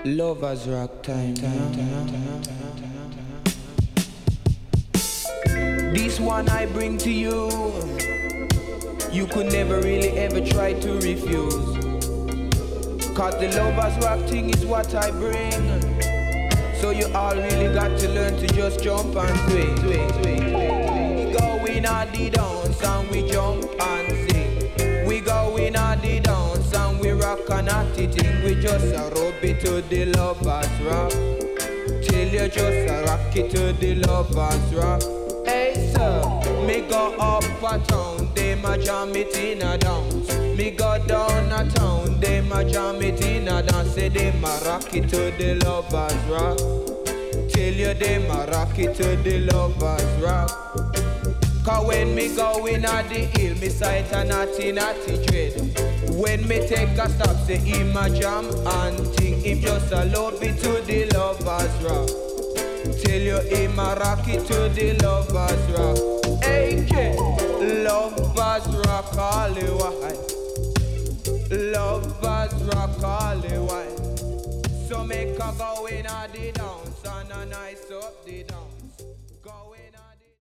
Lovers rock time. This one I bring to you. You could never really ever try to refuse. Cause the lovers rock thing is what I bring. So you all really got to learn to just jump and swing. We go in at the dance and we jump and sing. We go in at the dance and we rock and at the thing. We just rub it to the lovers rock. Till you just rock it to the lovers rock. Hey sir, me go up a town, they ma jam it in a dance. Me go down a town, they ma jam it in a dance. Say they ma rock it to the lovers rock. Till you they ma rock it to the lovers rock. Cause when me go in a the hill, me sight a natty dread. When me take a stop, say him a jam and think him just a load me to the lovers rock. Till you him a rock it to the lovers rock. Hey kid, lovers rock all the while. Lovers rock all the while. So make a go in a the dance and a nice up the dance.